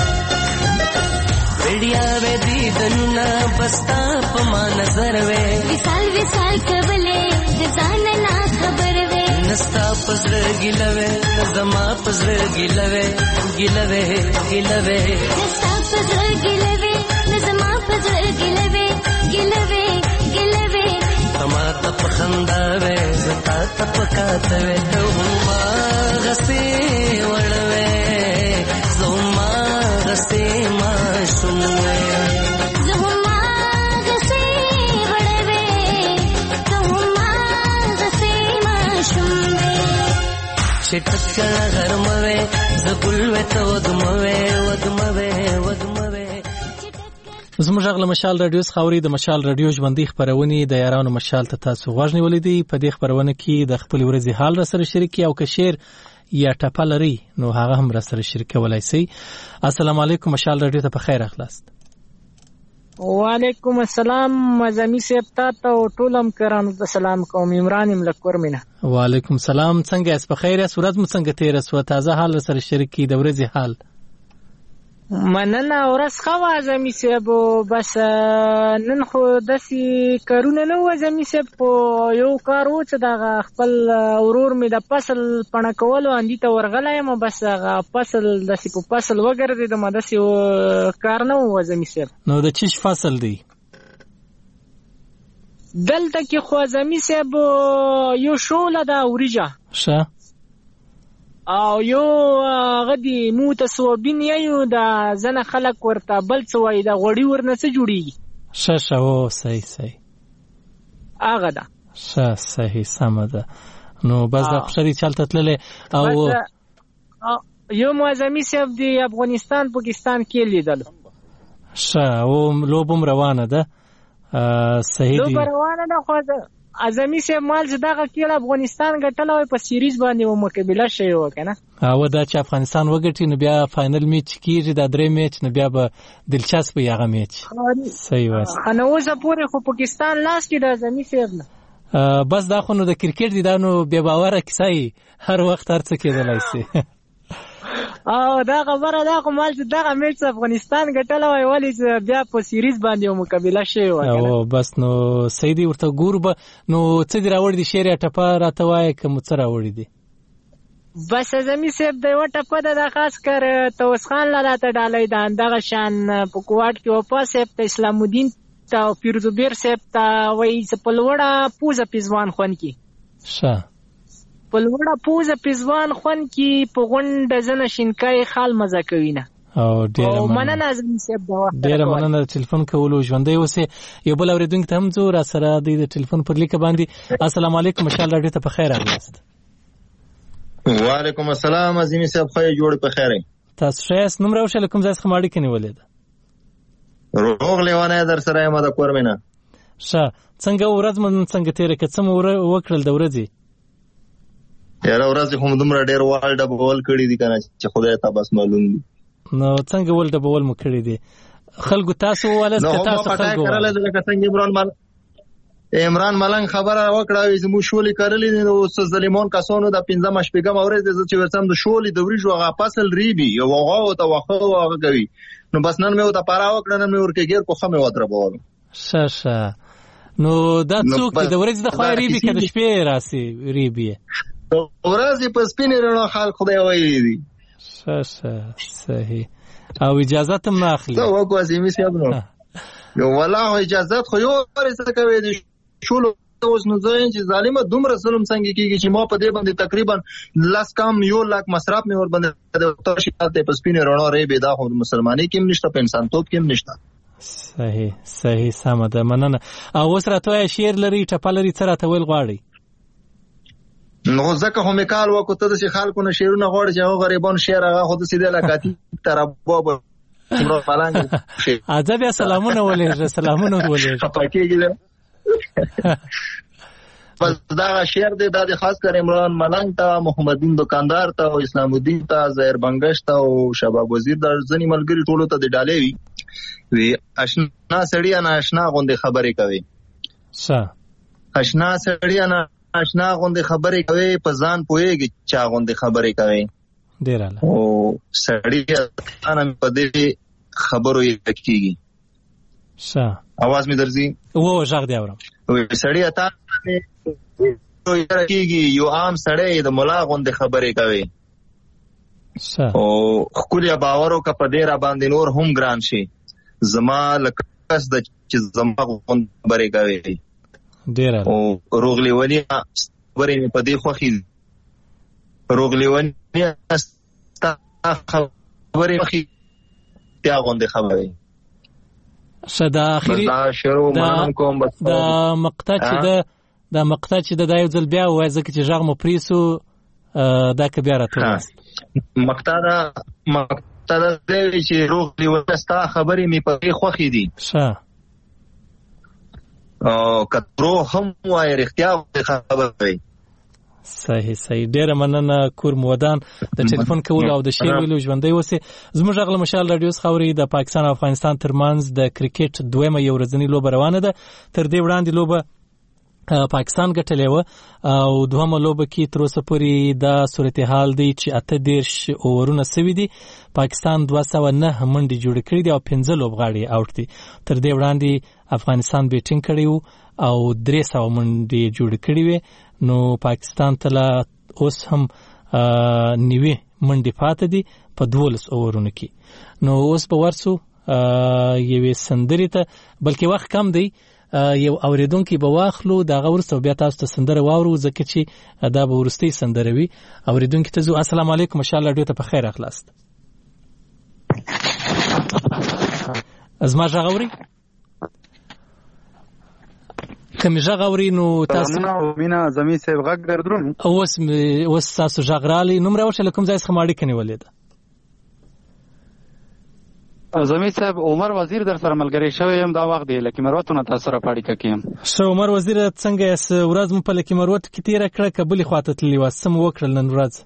ویډیا وے دیدن بستا په ما نظر وے وصال وصال کبلے ځان نه خبر وے نستا پزړ ګلوے زما پزړ ګلوے ګلوے ګلوے نستا پزړ ګلوے زما پزړ ګلوے ګلوے ګلوے زما ته په خندا وې زتا ته پکاته وې زما غسې وړوې زما غسې ما شومې زما غسې وړوې زما غسې ما شومې شټکړه غرموې زګل وې ته ودموې ودموې ودموې زموږ غږ له مشال رادیو څخه اوري د مشال رادیو ژوندۍ خبرونه د یارانو مشال ته تاسو غوږ نیولې دي. په دې خبرونه کې د خپل ورځې حال را سره شریکي او که شعر یا ټپه لري نو هغه هم را سره شریکولای شئ. السلام علیکم مشال رادیو ته په خیر اخلاست. وعلیکم السلام مزمی صاحب تاسو ټول هم کرانو ته سلام کوم. عمران ملکور مینا. وعلیکم السلام. څنګه اس په خیر اس ورځ مو څنګه تیر اس و تازه حال را سره شریکي د ورځې حال مننه ورځ خو ازمی صاحب بس نن خو داسي کارونه نه و ازمی صاحب یو کار و چې دا خپل اورور می د فصل پڼه کولو اندی ته ورغلایم بس هغه فصل داسي په فصل وګرځي د مداسي کار نه و ازمی صاحب. نو د چیش فصل دی دلته کې خو ازمی صاحب یو شوله دا اوریجا شه او یو غدي متصوبین یو دا زنه خلک ورته بل څه وای دا غوړی ورنه څه جوړیږي شه او صحیح صحیح هغه دا شه صحیح سم ده. نو بس د خشري چلته تلله او یو معظمي صاحب دی افغانستان پاکستان کې لیدل شه او لوبم روانه ده صحیح دی لوب روانه ده خو اعظمي صاحب مال زداغه کېله افغانستان ګټلوي په سیریز باندې و مقابله شوی وکنه او دا چې افغانستان وګټي نو بیا فائنل میچ کیږي دا درې میچ نو بیا به دلچسپ یغه میچ صحیح وایي. انا اوسه پورې خو پاکستان لاس کې د اعظمي صاحب نه بس دا خو نو د کرکټ دي دا نو بیا باور کیسای هر وخت هر څه کېدلای شي او دا خبره دا خو مال چې دا میچ افغانستان ګټلوي ولی بیا په سیریز باندې مقابله شوی وکنه او بس نو سیدی ورته ګور به نو څه دی راوړ دي شعر ټپه راته وای کوم څه راوړ دي بس اعظمي صاحب د یو ټپه د خاص کر توس خان لاله ډالۍ دا اندغه شان په کوټ کې او په صاحب ته اسلام الدین ته پیرزبیر صاحب ته وای چې په لوړه پوزه پیزوان خون کی شه په لوړه پوزه پیزوان خون کی په غونډه زنه شینکای خال مزه کوي نه او ډیر مننه اعظمي صاحب دا وخت ډیر مننه ټلیفون کولو ژوندۍ اوسه یو بل اوریدونکو ته هم زو را سره د ټلیفون پر لیک باندې. السلام علیکم مشال رادیو ته په خیر راغلاست. وعلیکم السلام اعظمي صاحب خیر جوړ په خیر تاسو شایس نوم راوښل کوم ځای څخه ماړی کني ولید روغ لیوانه در سره یم د کورمینا شه څنګه ورځ من څنګه تیر کڅم وکړل د ورځې یاره ورځ هم دومره ډیر والډ بول کړی دي کنه چې خدای ته بس معلوم دي. نو څنګه ولډ بول مو کړی دي خلکو تاسو ولس که تاسو خلکو کړل لکه څنګه عمران مال عمران ملنګ خبره وکړه چې مو شولې کړلې نو څه ظالمون کسانو د پنځم شپږم اورز چې ورسم د شولې د وریجو غا فصل ریبي یو هغه ته واخو هغه کوي نو بس نن مې وته پارا وکړه نن مې ورکه غیر کو خمه وتر بول شه شه نو دا څوک د ورځ د خو ریبي کده شپې راسي ریبي ورځ په سپینې رڼا خال خدای وایي دي شه شه صحیح او اجازه هم نه اخلي. څه وکړو عظیمي صاحب نو یو والله اجازه خو یو څه کوي د شولو اوس نو ځین چې ظالمه دومره ظلم څنګه کیږي چې ما په دې باندې تقریبا لاس کام یو لاک مصرف مې ور باندې د توشیات په سپینې رڼا ری به دا خو مسلمانۍ کې نشته په انسان توپ کې نشته. صحیح صحیح سم ده مننه. او اوس راته شعر لري ټپه لري څه راته ویل غواړي؟ نو ځکه هم کال وکړو ته چې خلکو نه شعرونه غواړي چې هغه غریبان شعر هغه خود سیده لکاتی تر باب عمر ملنګ ادب یا سلامونه ولې سلامونه ولې خپاکیږي بس دا شعر دی دا د خاص کر عمران ملنګ ته محمد دین دکاندار ته او اسلام الدین ته زهیر بنگش ته او شباب وزیر د ځنی ملګری ټولو ته د ډالې وی وی آشنا سړی نه آشنا غوندې خبرې کوي. ښه آشنا سړی نه آشنا غوندې خبرې کوي په ځان پوهېږي چا غوندې خبرې کوي. ډېر اعلی. او سړی انا په دې خبرو یې کېږي. ښه आवाज می درځي؟ و ژغ دی اورم. وی سړی اتا کېږي یو عام سړی د ملا غوندې خبرې کوي. ښه او خپل باورو کا په دې را باندې نور هم ګران شي زما لکس د چې زما غوندې خبرې کوي. ډیر او روغلیونی خبرې په دې خوخي روغلیونی ستا خبرې خوخي بیا غوندې خبرې. صدا اخیری دا شروع منم کوم بس دا مقطع چې دا دا مقطع چې دا یو ځل بیا وای ځکه چې ژغ مو پریسو دا که بیا راته مقطع دا مقطع دا چې روغلیونی ستا خبرې می په دې خوخي دي. ښه او کترو هم وای رښتیا خبره کوي. صحیح صحیح ډیره مننه کور مودان د ټلیفون کول او د شعر ویلو ژوندۍ اوسه. زموږ غل مشال رادیو خوري د پاکستان او افغانستان ترمنځ د کرکټ دویمه یو ورځنی لوبه روانه ده. تر دې وړاندې لوبه پاکستان ګټلې و او دوهمه لوبه کې تر اوسه پورې دا صورتحال دی چې اته دیرش اورونه سوي دي. پاکستان دوه سوه نه منډې جوړې کړې دي او پنځه لوبغاړي اوټ دي. تر دې وړاندې افغانستان بیټینګ کړی و او درې سوه منډې جوړې کړې وې. نو پاکستان ته لا اوس هم نیوي منډې پاتې دي په دولس اورونو کې. نو اوس به ورسو یوې سندرې ته بلکې وخت کم دی یو اوریدونکي به واخلو دغه وروسته بیا تاسو ته سندره واورو ځکه چې دا به وروستۍ سندره وي. اوریدونکي ته زو السلام علیکم ماشاء الله ډېر ته په خیر اخلاص. ازما ژغوري کمی ژغ اوري نو تاسو نو مینا زمي صاحب غږ دردرون اوس اوس تاسو ژغ رالي نوم راوښه کوم ځای څخه ماړی کني ولید زمي صاحب عمر وزیر در سره ملګری شوی هم دا وخت دی لکه مروتونه تاسو سره پاړی ککیم. شو عمر وزیر څنګه اس ورځ م په لکه مروت کې تیر کړه قبول خواته تللی و سم وکړل نن ورځ.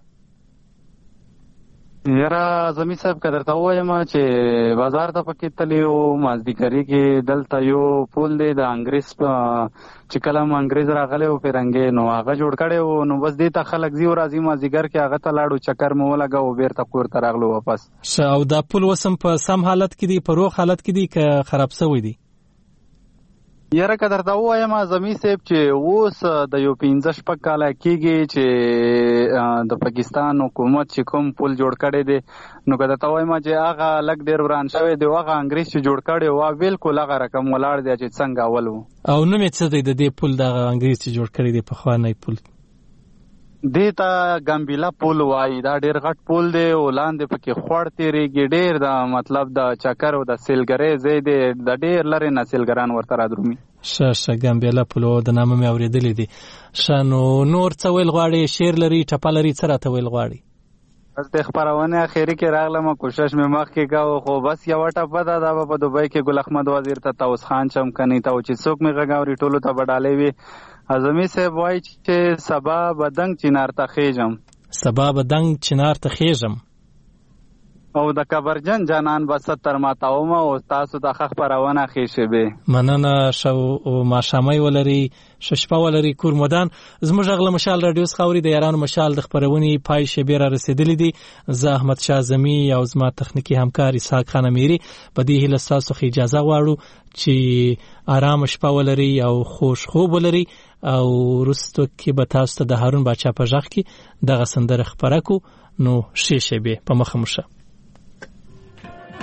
یاره زمي صاحب قدر ته وایم چې بازار ته پکې تلی او مازدیګری کې دلته یو پول دی د انګریز چې کله م انګریز راغلی او پیرنګې نو هغه جوړ کړی و نو بس دې ته خلک زی او راځي مازدیګر کې هغه ته لاړو چکر مو ولګه او بیرته کور ته راغلو واپس. او دا پول وسم په سم حالت کې دی په روغ حالت کې دی که خراب شوی دی؟ یاره قدر ته وایم زمي صاحب چې اوس د یو پنځه شپږ کاله کېږي چې د پاکستان حکومت چې کوم پول جوړ کړی دی نو قدر ته وایم چې هغه لږ ډېر وران شوی دی هغه انګریز چې جوړ کړی و بالکل هغه رقم ولاړ دی چې څنګه اول و. او نوم یې څه دی د دې پول دغه انګریز چې جوړ کړی دی پخوانی پول؟ دې ته ګامبیلا پول وایي. دا ډېر غټ پول دی او لاندې پکې خوړ تېرېږي ډېر د مطلب د چکر او د سیلګرۍ ځای دی د ډېر لرې نه سیلګران ورته رادرومي. ښه ښه ګامبیلا پول د نامه مې اورېدلی دی. ښه نو نور څه ویل غواړې شعر لري ټپه لري څه راته ویل غواړې؟ بس د خپرونې اخري کې راغلم کوشش مې مخکې کوو خو بس یوه ټپه ده دا به په دوبۍ کې ګل احمد وزیر ته طاووس خان چمکني ته او چې څوک مې غږ اوري ټولو ته به ډالۍ وي. زمي صاحب وایي چې سبا به دنګ چنار ته خیژم سبا به دنګ چنار ته خیژم او د کبرجن جانان به ستر ماتاومه او تاسو ته ښه خپرونه ښې شبې. مننه شو ماښامۍ ولري ښه شپه ولري کور مودان. زموږ غله مشال رادیو څخه اوري د یارانو مشال د خپرونې پای شبې را رسېدلی دي. زه احمد شاه زمي او زما تخنیکي همکار اسحاق خان امیري په دې هیله ستاسو څخه اجازه غواړو چې آرام شپه ولري او خوش خوب ولري او وروسته کې به تاسو ته د هارون باچا په غږ کې دغه سندره خپره کړو. نو ښې شبې په مخه مو شه.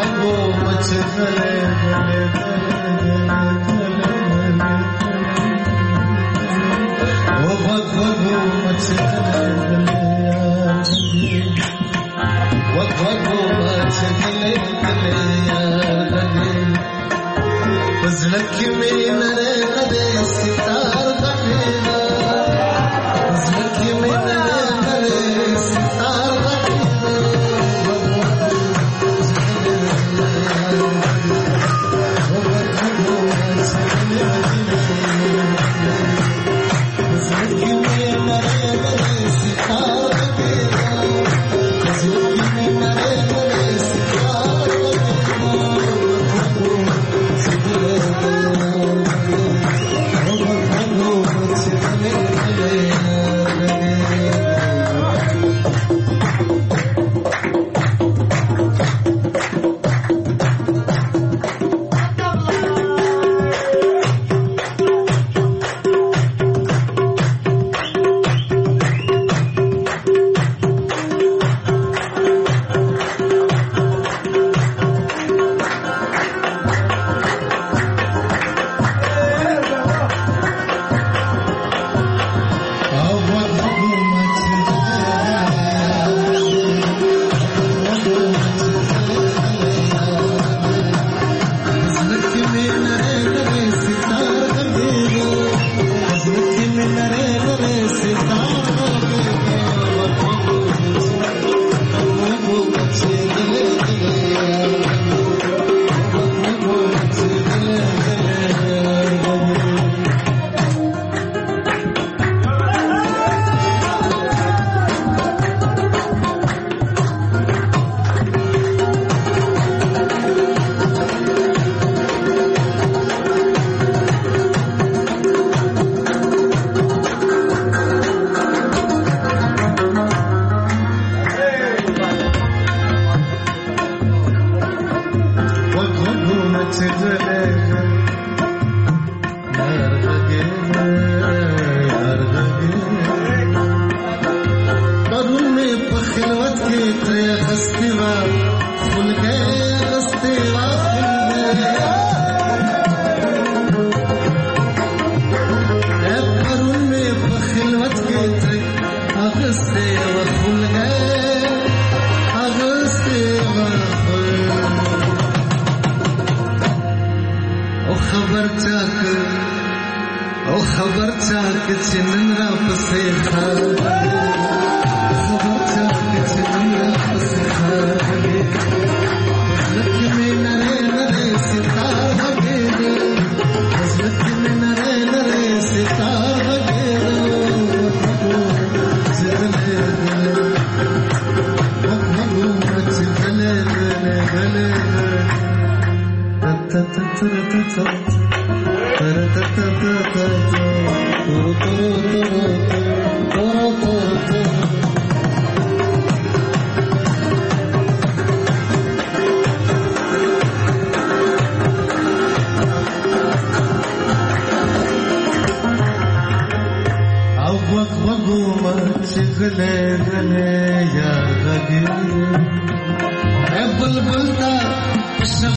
भगो मच गले गले वो भगो मच गले वो भगो मच गले गले बजलकी में नरे नरे सितार बनेगा बजलकी में नरे नरे सितार Oh